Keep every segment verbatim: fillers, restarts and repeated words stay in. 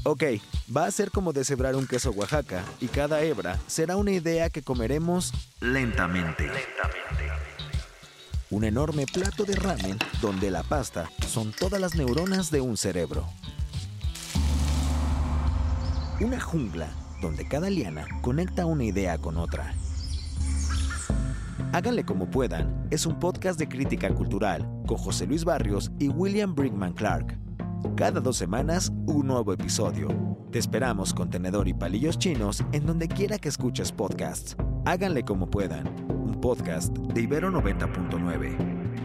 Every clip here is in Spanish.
Ok, va a ser como deshebrar un queso Oaxaca y cada hebra será una idea que comeremos lentamente. Lentamente. Un enorme plato de ramen donde la pasta son todas las neuronas de un cerebro. Una jungla donde cada liana conecta una idea con otra. Háganle como puedan es un podcast de crítica cultural con José Luis Barrios y William Brinkman Clark. Cada dos semanas, un nuevo episodio. Te esperamos con tenedor y palillos chinos en donde quiera que escuches podcasts. Háganle como puedan. Un podcast de Ibero noventa punto nueve.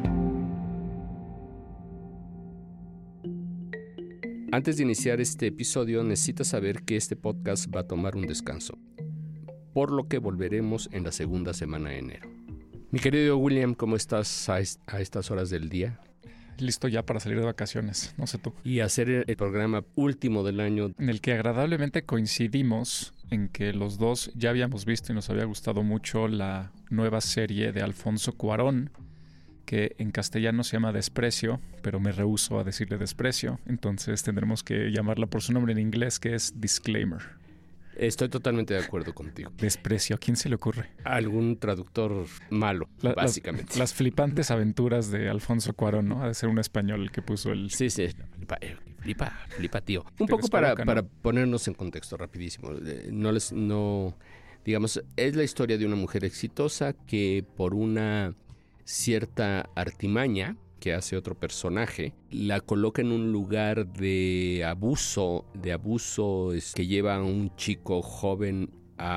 Antes de iniciar este episodio, necesitas saber que este podcast va a tomar un descanso, por lo que volveremos en la segunda semana de enero. Mi querido William, ¿cómo estás a, est- a estas horas del día? Listo ya para salir de vacaciones, no sé tú. Y hacer el programa último del año. En el que agradablemente coincidimos en que los dos ya habíamos visto y nos había gustado mucho la nueva serie de Alfonso Cuarón, que en castellano se llama Desprecio, pero me rehúso a decirle Desprecio, entonces tendremos que llamarla por su nombre en inglés, que es Disclaimer. Estoy totalmente de acuerdo contigo. Desprecio, ¿a quién se le ocurre? Algún traductor malo, La, básicamente. Las, las flipantes aventuras de Alfonso Cuarón, ¿no? Ha de ser un español el que puso el... Sí, sí, flipa, flipa, flipa tío. Un Te poco para, descoloca, ¿no? para ponernos en contexto rapidísimo. No les, no, digamos, es la historia de una mujer exitosa que por una cierta artimaña que hace otro personaje, la coloca en un lugar de abuso, de abuso es, que lleva a un chico joven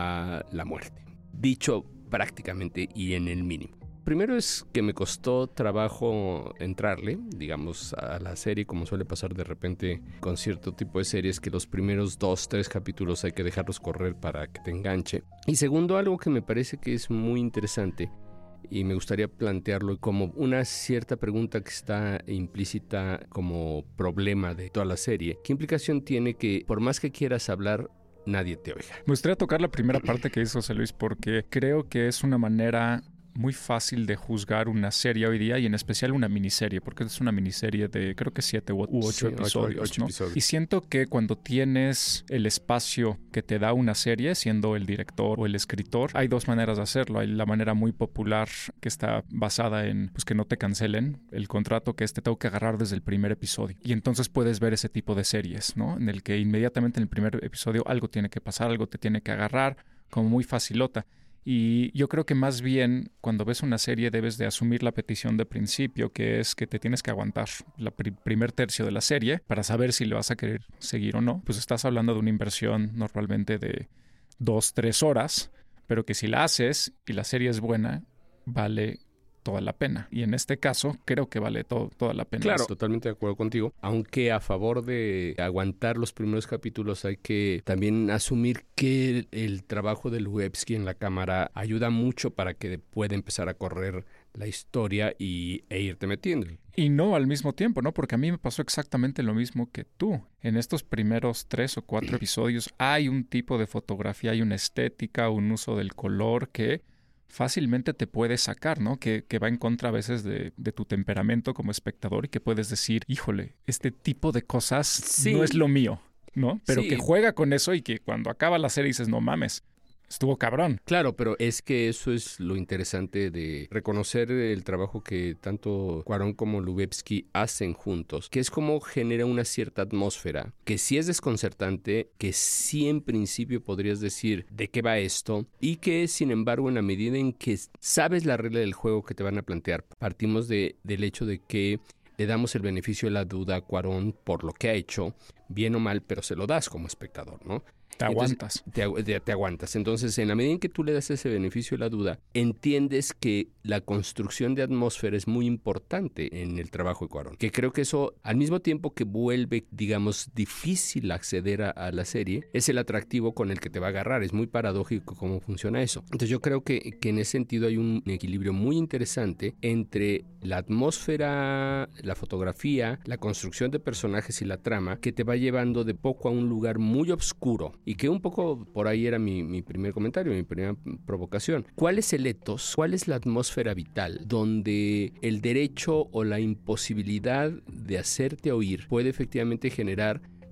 a la muerte. Dicho prácticamente y en el mínimo. Primero es que me costó trabajo entrarle, digamos, a la serie, como suele pasar de repente con cierto tipo de series, que los primeros dos, tres capítulos hay que dejarlos correr para que te enganche. Y segundo, algo que me parece que es muy interesante, y me gustaría plantearlo como una cierta pregunta que está implícita como problema de toda la serie. ¿Qué implicación tiene que por más que quieras hablar, nadie te oiga? Me gustaría tocar la primera parte que hizo José Luis porque creo que es una manera muy fácil de juzgar una serie hoy día y en especial una miniserie, porque es una miniserie de creo que siete u ocho Sí, episodios, ocho, ocho ¿no? episodios. Y siento que cuando tienes el espacio que te da una serie, siendo el director o el escritor, hay dos maneras de hacerlo. Hay la manera muy popular que está basada en pues que no te cancelen el contrato, que es te tengo que agarrar desde el primer episodio. Y entonces puedes ver ese tipo de series, ¿no? En el que inmediatamente en el primer episodio algo tiene que pasar, algo te tiene que agarrar, como muy facilota. Y yo creo que más bien cuando ves una serie debes de asumir la petición de principio, que es que te tienes que aguantar el pr- primer tercio de la serie para saber si le vas a querer seguir o no. Pues estás hablando de una inversión normalmente de dos, tres horas, pero que si la haces y la serie es buena, vale toda la pena. Y en este caso creo que vale to- toda la pena. Claro, totalmente de acuerdo contigo. Aunque a favor de aguantar los primeros capítulos hay que también asumir que el, el trabajo de Lubezki en la cámara ayuda mucho para que pueda empezar a correr la historia y, e irte metiendo. Y no al mismo tiempo, ¿no? Porque a mí me pasó exactamente lo mismo que tú. En estos primeros tres o cuatro episodios hay un tipo de fotografía, hay una estética, un uso del color que fácilmente te puede sacar, ¿no? Que, que va en contra a veces de, de tu temperamento como espectador y que puedes decir, híjole, este tipo de cosas Sí. no es lo mío, ¿no? Pero Sí. que juega con eso y que cuando acaba la serie dices, no mames, estuvo cabrón. Claro, pero es que eso es lo interesante de reconocer el trabajo que tanto Cuarón como Lubezki hacen juntos, que es como genera una cierta atmósfera, que sí es desconcertante, que sí en principio podrías decir de qué va esto, y que sin embargo en la medida en que sabes la regla del juego que te van a plantear, partimos de, del hecho de que le damos el beneficio de la duda a Cuarón por lo que ha hecho, bien o mal, pero se lo das como espectador, ¿no? Te aguantas. Entonces, te, agu- te, te aguantas. Entonces, en la medida en que tú le das ese beneficio de la duda, entiendes que la construcción de atmósfera es muy importante en el trabajo de Cuarón. Que creo que eso, al mismo tiempo que vuelve, digamos, difícil acceder a, a la serie, es el atractivo con el que te va a agarrar. Es muy paradójico cómo funciona eso. Entonces, yo creo que, que en ese sentido hay un equilibrio muy interesante entre la atmósfera, la fotografía, la construcción de personajes y la trama, que te va llevando de poco a un lugar muy oscuro. Y que un poco por ahí era mi, mi primer comentario, mi primera provocación. ¿Cuál es el etos? ¿Cuál es la atmósfera vital donde el derecho o la imposibilidad de hacerte oír puede efectivamente generar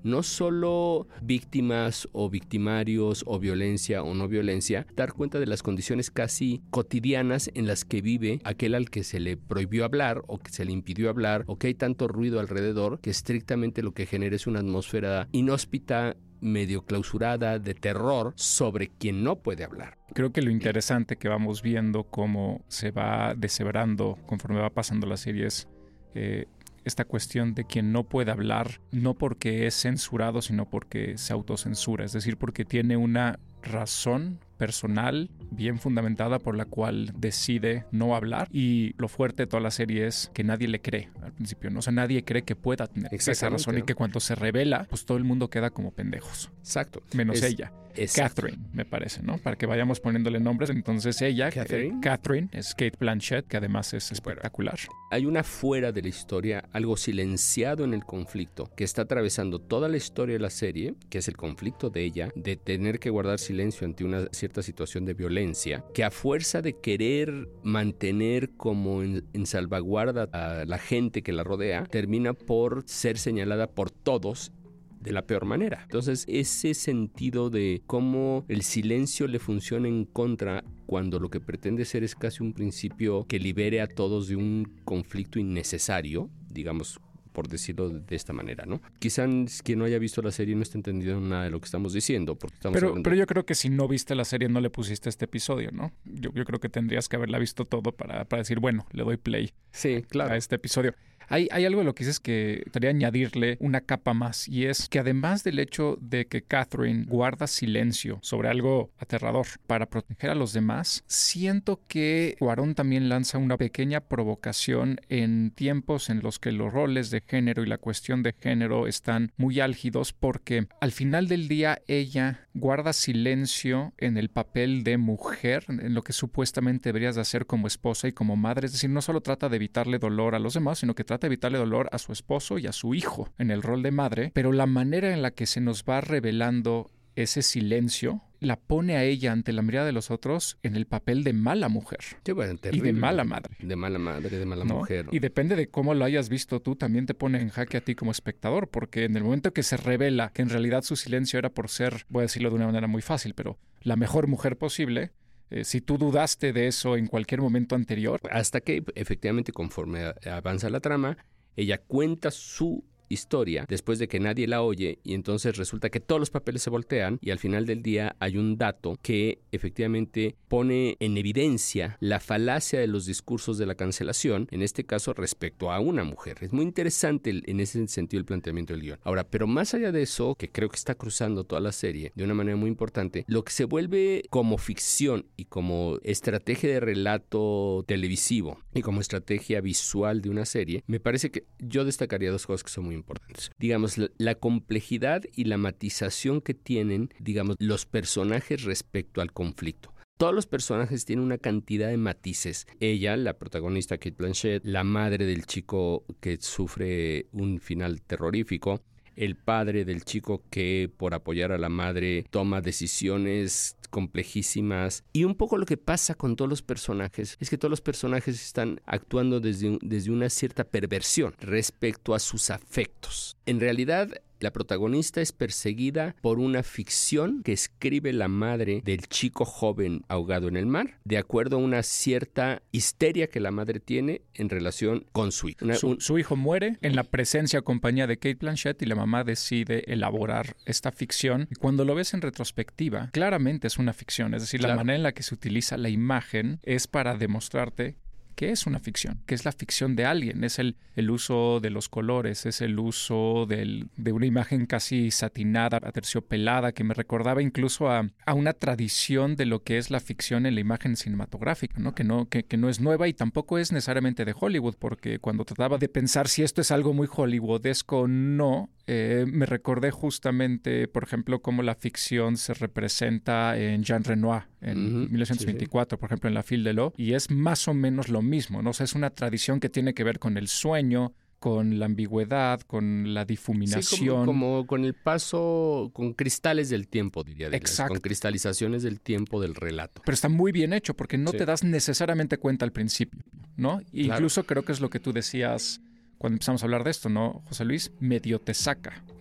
no solo víctimas o victimarios o violencia o no violencia, dar cuenta de las condiciones casi cotidianas en las que vive aquel al que se le prohibió hablar o que se le impidió hablar o que hay tanto ruido alrededor que estrictamente lo que genera es una atmósfera inhóspita, medio clausurada, de terror sobre quien no puede hablar. Creo que lo interesante que vamos viendo cómo se va deshebrando conforme va pasando la serie es eh, esta cuestión de quien no puede hablar, no porque es censurado, sino porque se autocensura, es decir, porque tiene una razón personal bien fundamentada por la cual decide no hablar, y lo fuerte de toda la serie es que nadie le cree al principio, ¿no? O sea, nadie cree que pueda tener esa razón, y que cuando se revela, pues todo el mundo queda como pendejos. Exacto. Menos es, ella. Exacto. Catherine, me parece, ¿no? Para que vayamos poniéndole nombres. Entonces ella, Catherine, eh, Catherine es Cate Blanchett, que además es espectacular. Hay una fuera de la historia, algo silenciado en el conflicto, que está atravesando toda la historia de la serie, que es el conflicto de ella, de tener que guardar silencio ante una cierta situación de violencia, que a fuerza de querer mantener como en, en salvaguarda a la gente que la rodea, termina por ser señalada por todos de la peor manera. Entonces, ese sentido de cómo el silencio le funciona en contra cuando lo que pretende ser es casi un principio que libere a todos de un conflicto innecesario, digamos, por decirlo de esta manera, ¿no? Quizás quien no haya visto la serie no esté entendiendo nada de lo que estamos diciendo, porque estamos pero, hablando... pero yo creo que si no viste la serie no le pusiste este episodio, ¿no? Yo, yo creo que tendrías que haberla visto todo para, para decir, bueno, le doy play sí, claro. a este episodio. Hay, hay algo de lo que dices que quería añadirle una capa más, y es que además del hecho de que Catherine guarda silencio sobre algo aterrador para proteger a los demás, siento que Cuarón también lanza una pequeña provocación en tiempos en los que los roles de género y la cuestión de género están muy álgidos, porque al final del día ella guarda silencio en el papel de mujer, en lo que supuestamente deberías de hacer como esposa y como madre. Es decir, no solo trata de evitarle dolor a los demás, sino que trata de evitarle dolor a su esposo y a su hijo en el rol de madre, pero la manera en la que se nos va revelando ese silencio la pone a ella ante la mirada de los otros en el papel de mala mujer. Sí, bueno, y de mala madre. De mala madre, de mala ¿no? mujer. Y depende de cómo lo hayas visto tú, también te pone en jaque a ti como espectador, porque en el momento que se revela que en realidad su silencio era por ser, voy a decirlo de una manera muy fácil, pero la mejor mujer posible, Eh, si tú dudaste de eso en cualquier momento anterior. Hasta que efectivamente conforme avanza la trama, ella cuenta su historia después de que nadie la oye, y entonces resulta que todos los papeles se voltean y al final del día hay un dato que efectivamente pone en evidencia la falacia de los discursos de la cancelación, en este caso respecto a una mujer. Es muy interesante el, en ese sentido el planteamiento del guión. Ahora, pero más allá de eso, que creo que está cruzando toda la serie de una manera muy importante, lo que se vuelve como ficción y como estrategia de relato televisivo y como estrategia visual de una serie, me parece que yo destacaría dos cosas que son muy importantes. Digamos, la, la complejidad y la matización que tienen, digamos, los personajes respecto al conflicto. Todos los personajes tienen una cantidad de matices. Ella, la protagonista Cate Blanchett, la madre del chico que sufre un final terrorífico, el padre del chico que por apoyar a la madre toma decisiones complejísimas, y un poco lo que pasa con todos los personajes es que todos los personajes están actuando desde, desde una cierta perversión respecto a sus afectos. En realidad, la protagonista es perseguida por una ficción que escribe la madre del chico joven ahogado en el mar, de acuerdo a una cierta histeria que la madre tiene en relación con su hijo. Una, su, un... su hijo muere en la presencia o compañía de Cate Blanchett, y la mamá decide elaborar esta ficción. Y cuando lo ves en retrospectiva, claramente es una ficción. Es decir, claro, la manera en la que se utiliza la imagen es para demostrarte que es una ficción, que es la ficción de alguien, es el, el uso de los colores, es el uso del, de una imagen casi satinada, aterciopelada, que me recordaba incluso a, a una tradición de lo que es la ficción en la imagen cinematográfica, ¿no? Que no, que, que no es nueva y tampoco es necesariamente de Hollywood, porque cuando trataba de pensar si esto es algo muy hollywoodesco o no, Eh, me recordé justamente, por ejemplo, cómo la ficción se representa en Jean Renoir en uh-huh, mil novecientos veinticuatro, sí, sí. Por ejemplo, en La Fille de l'eau, y es más o menos lo mismo, ¿no? O sea, es una tradición que tiene que ver con el sueño, con la ambigüedad, con la difuminación. Sí, como, como con el paso, con cristales del tiempo, diría. Exacto. Con cristalizaciones del tiempo del relato. Pero está muy bien hecho porque no sí. te das necesariamente cuenta al principio, ¿no? Claro. Incluso creo que es lo que tú decías cuando empezamos a hablar de esto, ¿no, José Luis? Medio te saca,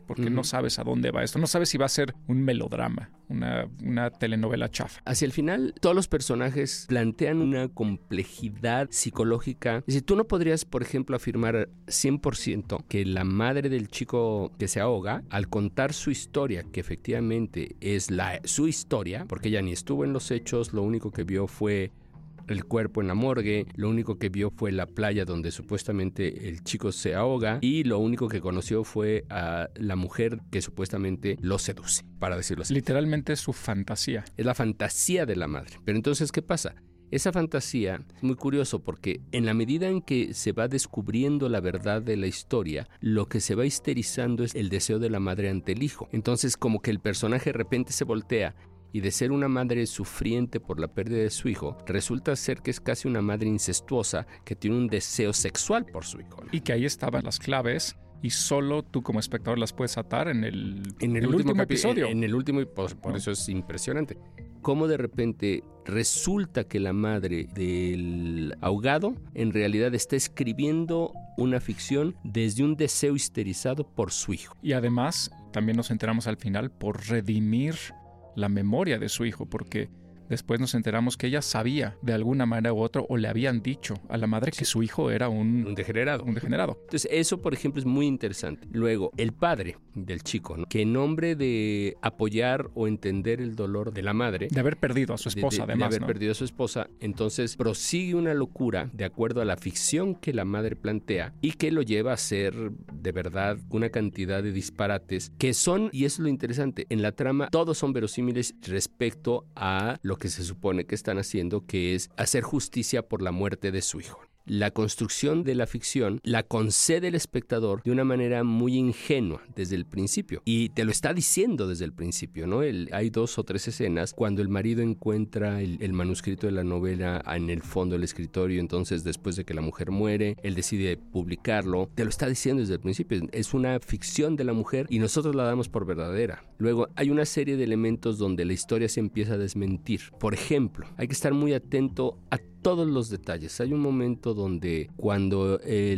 porque Uh-huh. no sabes a dónde va esto. No sabes si va a ser un melodrama, una, una telenovela chafa. Hacia el final, todos los personajes plantean una complejidad psicológica. Es decir, tú no podrías, por ejemplo, afirmar cien por ciento que la madre del chico que se ahoga, al contar su historia, que efectivamente es la, su historia, porque ella ni estuvo en los hechos, lo único que vio fue el cuerpo en la morgue, lo único que vio fue la playa donde supuestamente el chico se ahoga y lo único que conoció fue a la mujer que supuestamente lo seduce, para decirlo así. Literalmente es su fantasía. Es la fantasía de la madre. Pero entonces, ¿qué pasa? Esa fantasía es muy curioso porque en la medida en que se va descubriendo la verdad de la historia, lo que se va histerizando es el deseo de la madre ante el hijo. Entonces, como que el personaje de repente se voltea y de ser una madre sufriente por la pérdida de su hijo, resulta ser que es casi una madre incestuosa que tiene un deseo sexual por su hijo, ¿no? Y que ahí estaban las claves y solo tú como espectador las puedes atar en el, en el, el último, último capi- episodio. En, en el último, por, por ¿no? eso es impresionante. Cómo de repente resulta que la madre del ahogado en realidad está escribiendo una ficción desde un deseo histerizado por su hijo. Y además, también nos enteramos al final por redimir la memoria de su hijo, porque después nos enteramos que ella sabía de alguna manera u otra, o le habían dicho a la madre que su hijo era un, Un degenerado. un degenerado. Entonces eso, por ejemplo, es muy interesante. Luego, el padre del chico, ¿no? Que en nombre de apoyar o entender el dolor de la madre, De haber perdido a su esposa, de, de, además, de haber ¿no? perdido a su esposa, entonces prosigue una locura de acuerdo a la ficción que la madre plantea y que lo lleva a hacer de verdad una cantidad de disparates que son, y eso es lo interesante, en la trama todos son verosímiles respecto a lo que se supone que están haciendo, que es hacer justicia por la muerte de su hijo. La construcción de la ficción la concede el espectador de una manera muy ingenua desde el principio. Y te lo está diciendo desde el principio, ¿no? El, hay dos o tres escenas cuando el marido encuentra el, el manuscrito de la novela en el fondo del escritorio. Entonces, después de que la mujer muere, él decide publicarlo. Te lo está diciendo desde el principio. Es una ficción de la mujer y nosotros la damos por verdadera. Luego, hay una serie de elementos donde la historia se empieza a desmentir. Por ejemplo, hay que estar muy atento a todos los detalles. Hay un momento donde cuando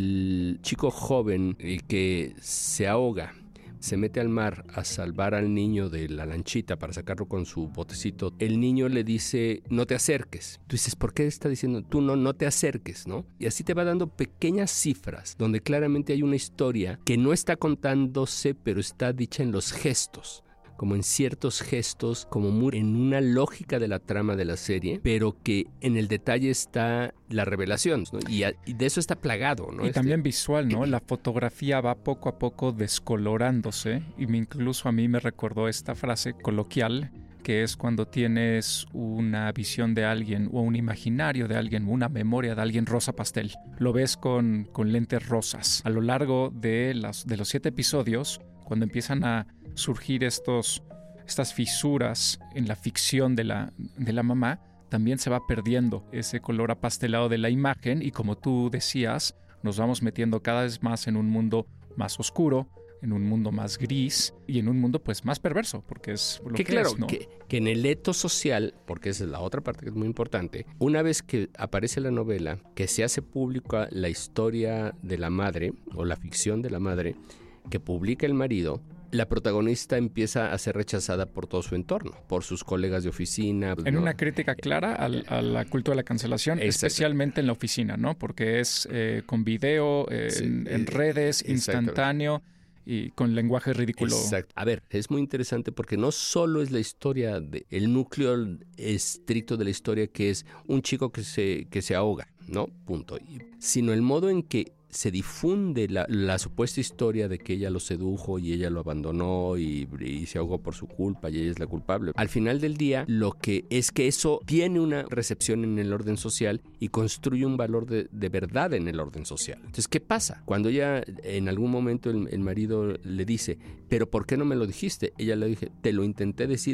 el chico joven, el que se ahoga, se mete al mar a salvar al niño de la lanchita para sacarlo con su botecito, el niño le dice, no te acerques. Tú dices, ¿por qué está diciendo tú no, no te acerques, ¿no? Y así te va dando pequeñas cifras donde claramente hay una historia que no está contándose, pero está dicha en los gestos, como en ciertos gestos, como muy en una lógica de la trama de la serie, pero que en el detalle está la revelación, ¿no? Y, a, y de eso está plagado, ¿no? Y Este... también visual, ¿no? La fotografía va poco a poco descolorándose, y me, incluso a mí me recordó esta frase coloquial, que es cuando tienes una visión de alguien o un imaginario de alguien, una memoria de alguien rosa pastel. Lo ves con, con lentes rosas. A lo largo de, las, de los siete episodios, cuando empiezan a surgir estos, estas fisuras en la ficción de la, de la mamá, también se va perdiendo ese color apastelado de la imagen y, como tú decías, nos vamos metiendo cada vez más en un mundo más oscuro, en un mundo más gris y en un mundo pues más perverso, porque es lo que, que claro, es, ¿no? que, que en el eto social, porque esa es la otra parte que es muy importante, una vez que aparece la novela, que se hace pública la historia de la madre o la ficción de la madre, que publica el marido, la protagonista empieza a ser rechazada por todo su entorno, por sus colegas de oficina. En ¿no? una crítica clara al, a la cultura de la cancelación, Exacto. Especialmente en la oficina, ¿no? Porque es eh, con video, eh, Sí, en, en redes, instantáneo y con lenguaje ridículo. Exacto. A ver, es muy interesante porque no solo es la historia, de, el núcleo estricto de la historia, que es un chico que se, que se ahoga, ¿no? Punto. Sino el modo en que se difunde la, la supuesta historia de que ella lo sedujo y ella lo abandonó y, y se ahogó por su culpa y ella es la culpable. Al final del día, lo que es que eso tiene una recepción en el orden social y construye un valor de, de verdad en el orden social. Entonces, ¿qué pasa? Cuando ella, en algún momento el, el marido le dice, ¿pero por qué no me lo dijiste? Ella le dice, te lo intenté decir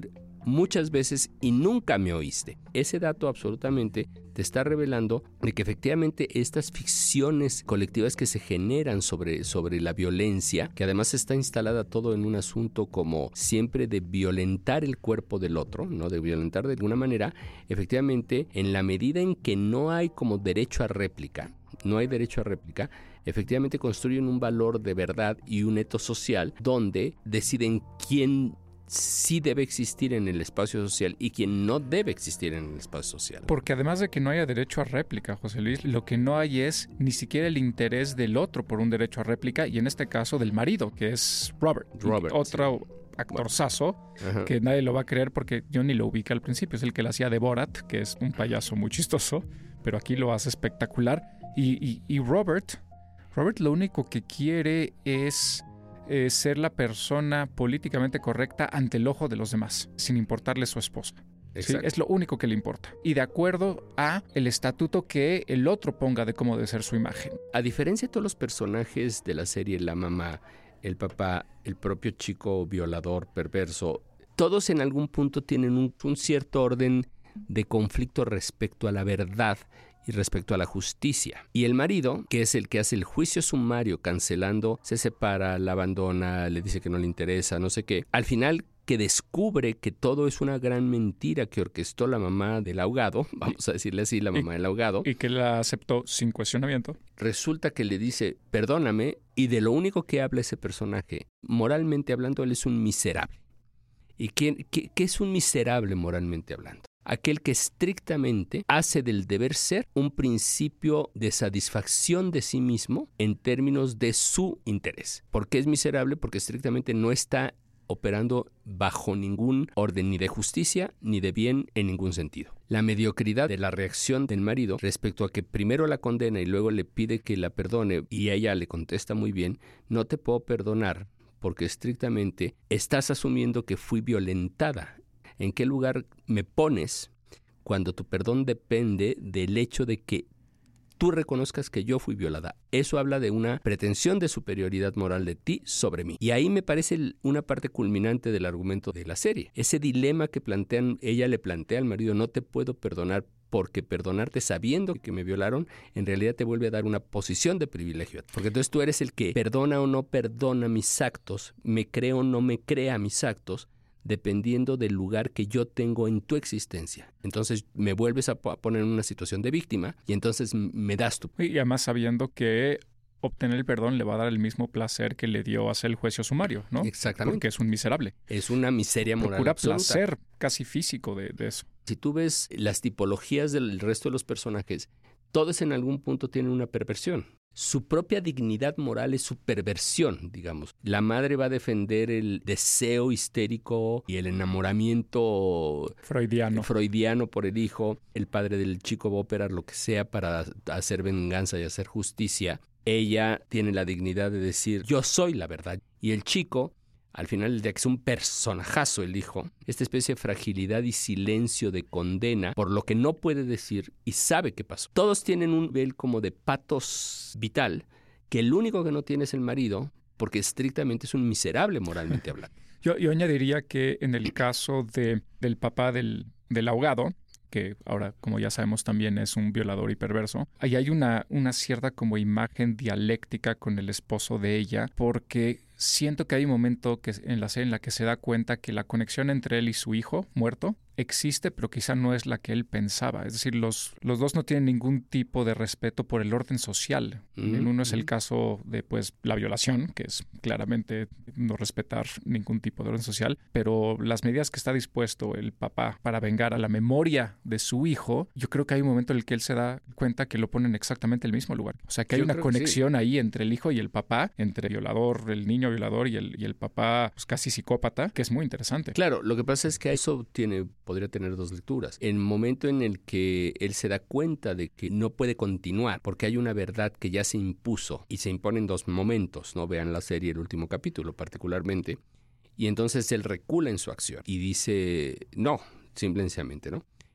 muchas veces y nunca me oíste. Ese dato absolutamente te está revelando de que efectivamente estas ficciones colectivas que se generan sobre, sobre la violencia, que además está instalada todo en un asunto como siempre de violentar el cuerpo del otro, ¿no? De violentar de alguna manera, efectivamente, en la medida en que no hay como derecho a réplica, no hay derecho a réplica, efectivamente construyen un valor de verdad y un etos social donde deciden quién sí debe existir en el espacio social y quién no debe existir en el espacio social. Porque además de que no haya derecho a réplica, José Luis, lo que no hay es ni siquiera el interés del otro por un derecho a réplica, y en este caso del marido, que es Robert. Robert, otro sí. actorzazo, Bueno. que nadie lo va a creer porque yo ni lo ubiqué al principio. Es el que le hacía de Borat, que es un payaso muy chistoso, pero aquí lo hace espectacular. Y, y, y Robert, Robert lo único que quiere es eh, ser la persona políticamente correcta ante el ojo de los demás, sin importarle su esposa. ¿Sí? Es lo único que le importa. Y de acuerdo a el estatuto que el otro ponga de cómo debe ser su imagen. A diferencia de todos los personajes de la serie, la mamá, el papá, el propio chico violador, perverso, todos en algún punto tienen un, un cierto orden de conflicto respecto a la verdad y respecto a la justicia. Y el marido, que es el que hace el juicio sumario cancelando, se separa, la abandona, le dice que no le interesa, no sé qué. Al final, que descubre que todo es una gran mentira que orquestó la mamá del ahogado, vamos a decirle así, la mamá y, del ahogado. Y que la aceptó sin cuestionamiento. Resulta que le dice, perdóname, y de lo único que habla ese personaje, moralmente hablando, él es un miserable. ¿Y quién, qué, qué es un miserable moralmente hablando? Aquel que estrictamente hace del deber ser un principio de satisfacción de sí mismo en términos de su interés. ¿Por qué es miserable? Porque estrictamente no está operando bajo ningún orden ni de justicia ni de bien en ningún sentido. La mediocridad de la reacción del marido respecto a que primero la condena y luego le pide que la perdone y ella le contesta muy bien, no te puedo perdonar porque estrictamente estás asumiendo que fui violentada. ¿En qué lugar me pones cuando tu perdón depende del hecho de que tú reconozcas que yo fui violada? Eso habla de una pretensión de superioridad moral de ti sobre mí. Y ahí me parece una parte culminante del argumento de la serie. Ese dilema que plantean, ella le plantea al marido, no te puedo perdonar porque perdonarte sabiendo que me violaron, en realidad te vuelve a dar una posición de privilegio. Porque entonces tú eres el que perdona o no perdona mis actos, me cree o no me crea mis actos, dependiendo del lugar que yo tengo en tu existencia. Entonces me vuelves a poner en una situación de víctima y entonces me das tu... Y además sabiendo que obtener el perdón le va a dar el mismo placer que le dio hacer el juicio sumario, ¿no? Exactamente. Porque es un miserable. Es una miseria moral Procura absoluta. placer casi físico de, de eso. Si tú ves las tipologías del resto de los personajes, todos en algún punto tienen una perversión. Su propia dignidad moral es su perversión, digamos. La madre va a defender el deseo histérico y el enamoramiento freudiano. freudiano por el hijo. El padre del chico va a operar lo que sea para hacer venganza y hacer justicia. Ella tiene la dignidad de decir, yo soy la verdad. Y el chico, al final del día, que es un personajazo el hijo, esta especie de fragilidad y silencio de condena por lo que no puede decir y sabe qué pasó. Todos tienen un nivel como de patos vital, que el único que no tiene es el marido, porque estrictamente es un miserable moralmente hablando. Yo, yo añadiría que en el caso de, del papá del, del ahogado, que ahora, como ya sabemos, también es un violador y perverso, ahí hay una, una cierta como imagen dialéctica con el esposo de ella, porque siento que hay un momento que, en la serie en la que se da cuenta que la conexión entre él y su hijo muerto existe, pero quizá no es la que él pensaba. Es decir, los, los dos no tienen ningún tipo de respeto por el orden social. Mm-hmm. En uno es el caso de pues la violación, que es claramente no respetar ningún tipo de orden social, pero las medidas que está dispuesto el papá para vengar a la memoria de su hijo, yo creo que hay un momento en el que él se da cuenta que lo ponen exactamente en el mismo lugar. O sea, que hay yo una conexión sí. ahí entre el hijo y el papá, entre el violador, el niño violador y el, y el papá pues, casi psicópata, que es muy interesante. Claro, lo que pasa es que eso tiene... podría tener dos lecturas. El momento en el que él se da cuenta de que no puede continuar porque hay una verdad que ya se impuso y se impone en dos momentos, ¿no? Vean la serie, el último capítulo particularmente, y entonces él recula en su acción y dice no, simplemente, ¿no?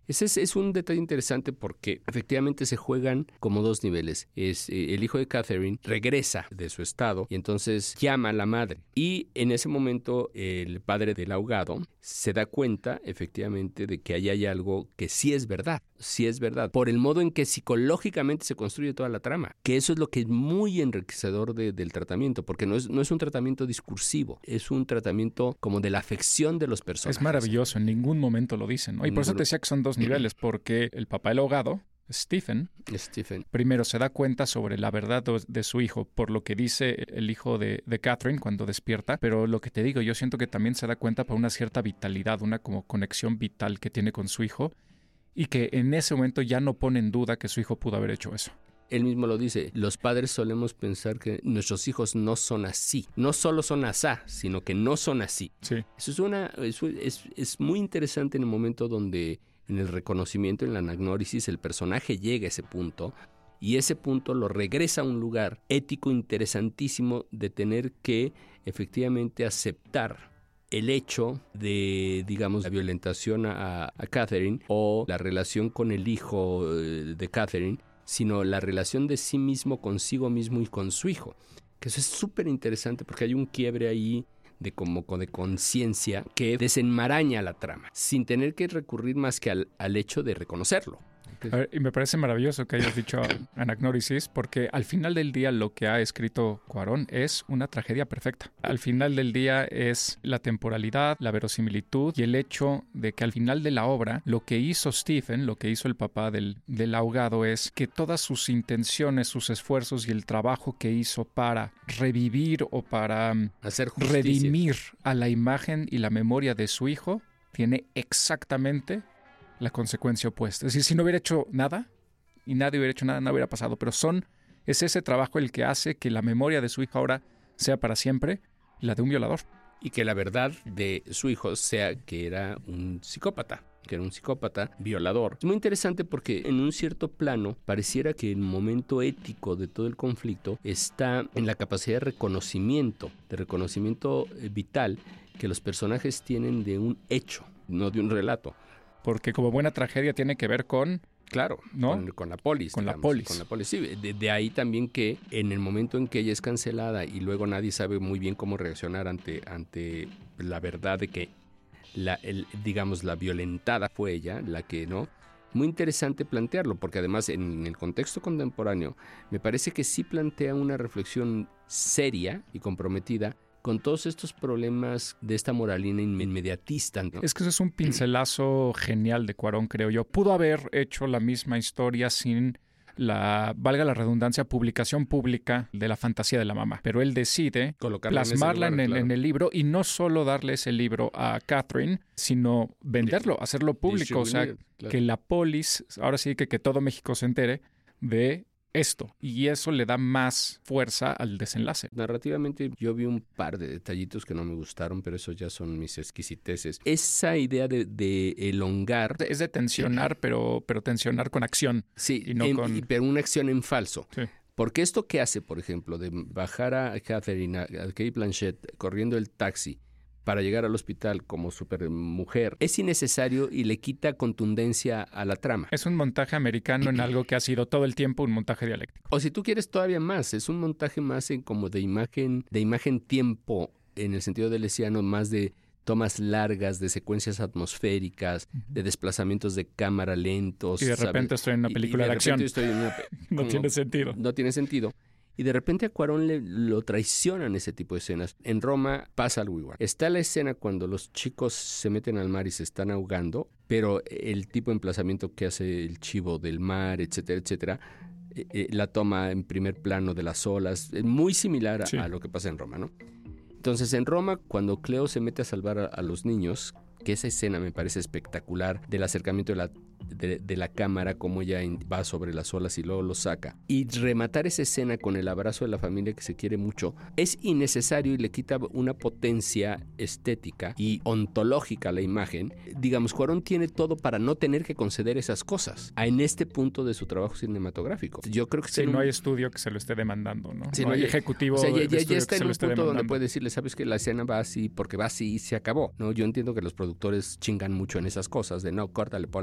Ese es, es un detalle interesante porque efectivamente se juegan como dos niveles. Es, eh, el hijo de Catherine regresa de su estado y entonces llama a la madre. Y en ese momento el padre del ahogado se da cuenta efectivamente de que ahí hay algo que sí es verdad, sí es verdad, por el modo en que psicológicamente se construye toda la trama, que eso es lo que es muy enriquecedor de, del tratamiento, porque no es, no es un tratamiento discursivo, es un tratamiento como de la afección de los personajes. Es maravilloso, en ningún momento lo dicen, ¿no? Y por eso te decía que son dos niveles, porque el papá del ahogado, Stephen, Stephen, primero se da cuenta sobre la verdad de su hijo por lo que dice el hijo de, de Catherine cuando despierta, pero lo que te digo, yo siento que también se da cuenta por una cierta vitalidad, una como conexión vital que tiene con su hijo y que en ese momento ya no pone en duda que su hijo pudo haber hecho eso. Él mismo lo dice, los padres solemos pensar que nuestros hijos no son así, no solo son asá, sino que no son así. Sí. Eso es, una, eso es, es muy interesante en el momento donde en el reconocimiento, en la anagnórisis, el personaje llega a ese punto y ese punto lo regresa a un lugar ético interesantísimo de tener que efectivamente aceptar el hecho de, digamos, la violentación a, a Catherine o la relación con el hijo de Catherine, sino la relación de sí mismo consigo mismo y con su hijo. Que eso es súper interesante porque hay un quiebre ahí de como de conciencia que desenmaraña la trama, sin tener que recurrir más que al, al hecho de reconocerlo. A ver, y me parece maravilloso que hayas dicho anagnórisis, porque al final del día lo que ha escrito Cuarón es una tragedia perfecta. Al final del día es la temporalidad, la verosimilitud y el hecho de que al final de la obra lo que hizo Stephen, lo que hizo el papá del, del ahogado es que todas sus intenciones, sus esfuerzos y el trabajo que hizo para revivir o para hacer justicia, redimir a la imagen y la memoria de su hijo tiene exactamente la consecuencia opuesta. Es decir, si no hubiera hecho nada y nadie hubiera hecho nada, no hubiera pasado. Pero son, es ese trabajo el que hace que la memoria de su hijo ahora sea para siempre la de un violador. Y que la verdad de su hijo sea que era un psicópata, que era un psicópata violador. Es muy interesante porque en un cierto plano pareciera que el momento ético de todo el conflicto está en la capacidad de reconocimiento, de reconocimiento vital que los personajes tienen de un hecho, no de un relato. Porque como buena tragedia tiene que ver con... Claro, ¿no? con, con la polis. Con digamos, la polis. Con la polis, sí. De, de ahí también que en el momento en que ella es cancelada y luego nadie sabe muy bien cómo reaccionar ante, ante la verdad de que, la, el, digamos, la violentada fue ella, la que no. Muy interesante plantearlo, porque además en el contexto contemporáneo me parece que sí plantea una reflexión seria y comprometida con todos estos problemas de esta moralina inmediatista, ¿no? Es que eso es un pincelazo genial de Cuarón, creo yo. Pudo haber hecho la misma historia sin la, valga la redundancia, publicación pública de la fantasía de la mamá. Pero él decide colocarla plasmarla en, en, en, lugar, en claro. el libro y no solo darle ese libro a Catherine, sino venderlo, hacerlo público. O sea, claro. Que la polis, ahora sí que, que todo México se entere de esto, y eso le da más fuerza al desenlace. Narrativamente yo vi un par de detallitos que no me gustaron, pero esos ya son mis exquisiteces. Esa idea de, de elongar... Es de tensionar, pero, pero tensionar con acción. Sí, y no en, con... y, pero una acción en falso. Sí. Porque esto que hace, por ejemplo, de bajar a Catherine, a Kate Blanchett, corriendo el taxi, para llegar al hospital como supermujer, es innecesario y le quita contundencia a la trama. Es un montaje americano en algo que ha sido todo el tiempo un montaje dialéctico. O si tú quieres todavía más, es un montaje más en como de imagen, de imagen-tiempo, en el sentido de Lesiano, más de tomas largas, de secuencias atmosféricas, de desplazamientos de cámara lentos. Y de repente ¿sabes? estoy en una película y, y de, de acción. Estoy en una, no como, tiene sentido. No tiene sentido. Y de repente a Cuarón le, lo traicionan ese tipo de escenas. En Roma pasa algo igual. Está la escena cuando los chicos se meten al mar y se están ahogando, pero el tipo de emplazamiento que hace el chivo del mar, etcétera, etcétera, eh, eh, la toma en primer plano de las olas, es muy similar a, sí. a lo que pasa en Roma, ¿no? Entonces en Roma, cuando Cleo se mete a salvar a, a los niños, que esa escena me parece espectacular, del acercamiento de la, de, de la cámara, cómo ella va sobre las olas y luego lo saca. Y rematar esa escena con el abrazo de la familia que se quiere mucho es innecesario y le quita una potencia estética y ontológica a la imagen. Digamos, Cuarón tiene todo para no tener que conceder esas cosas en este punto de su trabajo cinematográfico. Yo creo que sí, un... no hay estudio que se lo esté demandando, ¿no? Sí, no, no hay hay ejecutivo. O sea, ya, ya, ya está en un punto demandando. donde puede decirle, sabes que la escena va así porque va así y se acabó, ¿no? Yo entiendo que los productores chingan mucho en esas cosas de no, córtale, ponle, le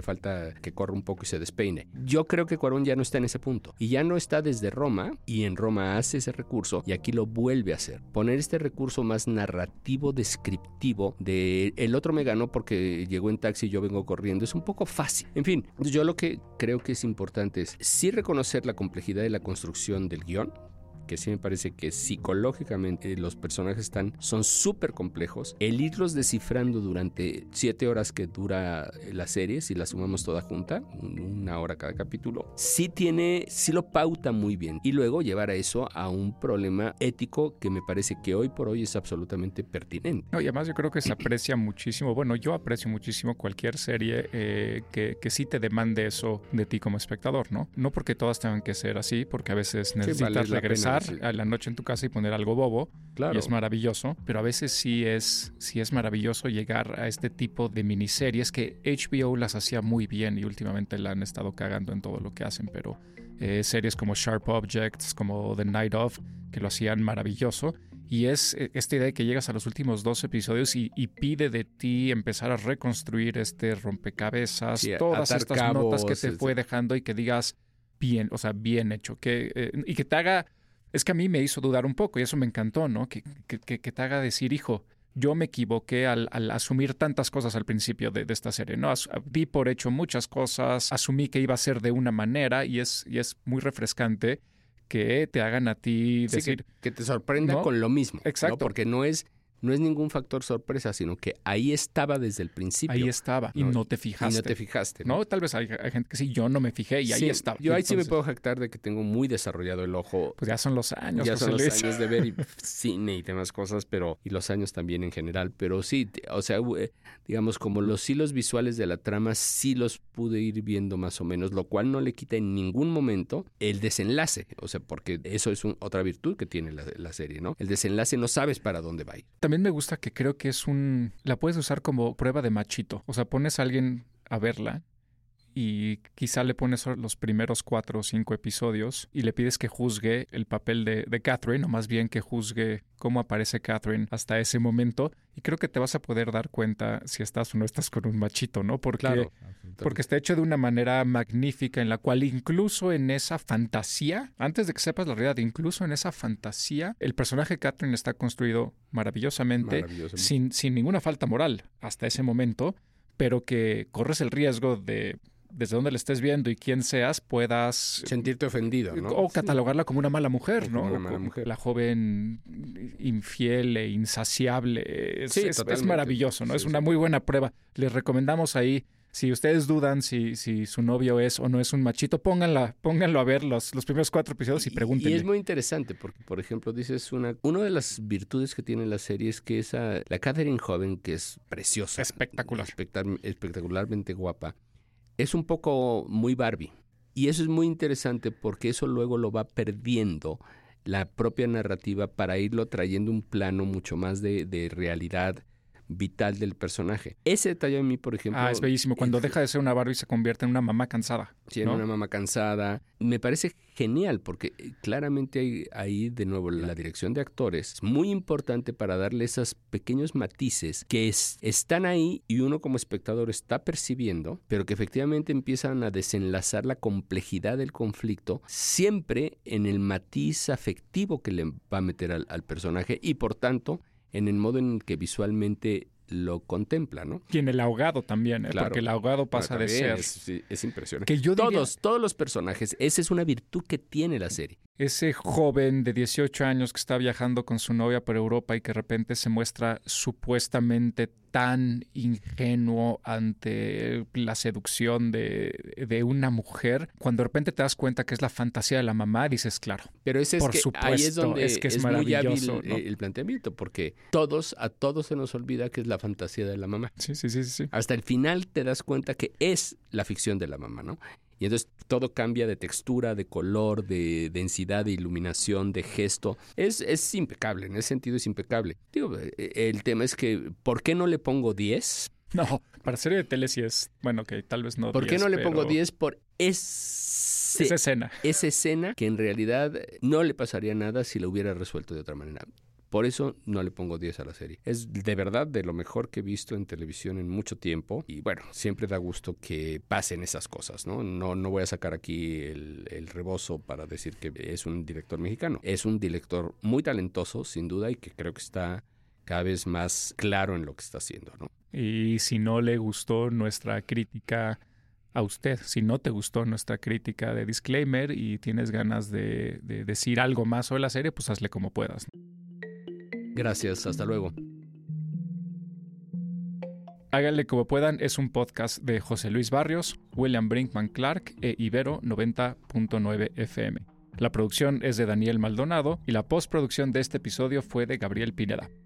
falta que corra un poco y se despeine. Yo creo que Cuarón ya no está en ese punto. Y ya no está desde Roma, y en Roma hace ese recurso, y aquí lo vuelve a hacer. Poner este recurso más narrativo, descriptivo, de el otro me ganó porque llegó en taxi y yo vengo corriendo, es un poco fácil. En fin, yo lo que creo que es importante es sí reconocer la complejidad de la construcción del guión, que sí me parece que psicológicamente los personajes están, son súper complejos. El irlos descifrando durante siete horas que dura la serie, si la sumamos toda junta, una hora cada capítulo, sí tiene, sí lo pauta muy bien. Y luego llevar a eso a un problema ético que me parece que hoy por hoy es absolutamente pertinente. No, y además yo creo que se aprecia muchísimo, bueno, yo aprecio muchísimo cualquier serie eh, que, que sí te demande eso de ti como espectador, ¿no? No porque todas tengan que ser así, porque a veces necesitas sí, vale regresar sí. a la noche en tu casa y poner algo bobo, claro. Y es maravilloso, pero a veces sí es, sí es maravilloso llegar a este tipo de miniseries que H B O las hacía muy bien y últimamente la han estado cagando en todo lo que hacen, pero eh, series como Sharp Objects, como The Night Of, que lo hacían maravilloso. Y es esta idea de que llegas a los últimos dos episodios y, y pide de ti empezar a reconstruir este rompecabezas, sí, todas estas cabos, notas que te fue dejando y que digas bien, o sea, bien hecho, que, eh, y que te haga... Es que a mí me hizo dudar un poco y eso me encantó, ¿no? Que, que, que te haga decir, hijo, yo me equivoqué al, al asumir tantas cosas al principio de, de esta serie, ¿no? As, di por hecho muchas cosas, asumí que iba a ser de una manera y es, y es muy refrescante que te hagan a ti decir... Sí, que, que te sorprenda, ¿no? Con lo mismo. Exacto. ¿No? Porque no es... No es ningún factor sorpresa, sino que ahí estaba desde el principio. Ahí estaba, ¿no? Y no te fijaste. Y no te fijaste, ¿no? ¿no? Tal vez hay, hay gente que sí, yo no me fijé y sí, ahí estaba. Yo ahí Entonces, sí me puedo jactar de que tengo muy desarrollado el ojo. Pues ya son los años. Ya José son los Luis. años de ver y cine y demás cosas, pero y los años también en general. Pero sí, o sea, digamos, como los hilos visuales de la trama sí los pude ir viendo más o menos, lo cual no le quita en ningún momento el desenlace. O sea, porque eso es un, otra virtud que tiene la, la serie, ¿no? El desenlace no sabes para dónde va a ir. También me gusta que creo que es un... La puedes usar como prueba de machito. O sea, pones a alguien a verla y quizá le pones los primeros cuatro o cinco episodios y le pides que juzgue el papel de, de Catherine, o más bien que juzgue cómo aparece Catherine hasta ese momento. Y creo que te vas a poder dar cuenta si estás o no estás con un machito, ¿no? Porque, claro, porque está hecho de una manera magnífica en la cual incluso en esa fantasía, antes de que sepas la realidad, incluso en esa fantasía, el personaje de Catherine está construido maravillosamente, maravillosamente. Sin, sin ninguna falta moral hasta ese momento, pero que corres el riesgo de... desde donde le estés viendo y quién seas, puedas... sentirte ofendido, ¿no? O catalogarla como una mala mujer, o ¿no? Como una mala mujer. La joven infiel e insaciable. Es, sí, es, es maravilloso, ¿no? Sí, es una sí. muy buena prueba. Les recomendamos ahí, si ustedes dudan si, si su novio es o no es un machito, pónganla, pónganlo a ver los, los primeros cuatro episodios y pregúntenle. Y es muy interesante porque, por ejemplo, dices una... Una de las virtudes que tiene la serie es que esa... La Catherine joven, que es preciosa. Espectacular. Espectac- espectacularmente guapa. Es un poco muy Barbie. Y eso es muy interesante porque eso luego lo va perdiendo la propia narrativa para irlo trayendo un plano mucho más de, de realidad vital del personaje. Ese detalle a mí, por ejemplo... Ah, es bellísimo. Cuando es, deja de ser una Barbie se convierte en una mamá cansada. Sí, ¿no? en una mamá cansada. Me parece genial porque claramente hay ahí, de nuevo, la dirección de actores es muy importante para darle esos pequeños matices que es, están ahí y uno como espectador está percibiendo, pero que efectivamente empiezan a desenlazar la complejidad del conflicto, siempre en el matiz afectivo que le va a meter al, al personaje y, por tanto, en el modo en el que visualmente lo contempla, ¿no? Y en el ahogado también, ¿eh? Claro. Porque el ahogado pasa bueno, de ser... Es, es impresionante. Que yo diría... Todos, todos los personajes, esa es una virtud que tiene la serie. Ese joven de dieciocho años que está viajando con su novia por Europa y que de repente se muestra supuestamente tan ingenuo ante la seducción de, de una mujer, cuando de repente te das cuenta que es la fantasía de la mamá, dices, claro, pero ese es por que, supuesto, ahí es donde es, que es, es muy hábil, ¿no? el planteamiento, porque todos, a todos se nos olvida que es la fantasía de la mamá. Sí, sí, sí, sí. Hasta el final te das cuenta que es la ficción de la mamá, ¿no? Y entonces todo cambia de textura, de color, de densidad, de iluminación, de gesto. Es, es impecable, en ese sentido es impecable. Digo, el tema es que, ¿por qué no le pongo diez? No, para serie de tele sí es, bueno, que tal vez no ¿Por diez, qué no le pero... pongo diez? Por ese, esa escena. Esa escena que en realidad no le pasaría nada si la hubiera resuelto de otra manera. Por eso no le pongo diez a la serie. Es de verdad de lo mejor que he visto en televisión en mucho tiempo. Y bueno, siempre da gusto que pasen esas cosas, ¿no? No, no voy a sacar aquí el, el rebozo para decir que es un director mexicano. Es un director muy talentoso, sin duda, y que creo que está cada vez más claro en lo que está haciendo, ¿no? Y si no le gustó nuestra crítica a usted, si no te gustó nuestra crítica de Disclaimer y tienes ganas de, de decir algo más sobre la serie, pues hazle como puedas. Gracias, hasta luego. Háganle como puedan es un podcast de José Luis Barrios, William Brinkman Clark e Ibero noventa punto nueve F M. La producción es de Daniel Maldonado y la postproducción de este episodio fue de Gabriel Pineda.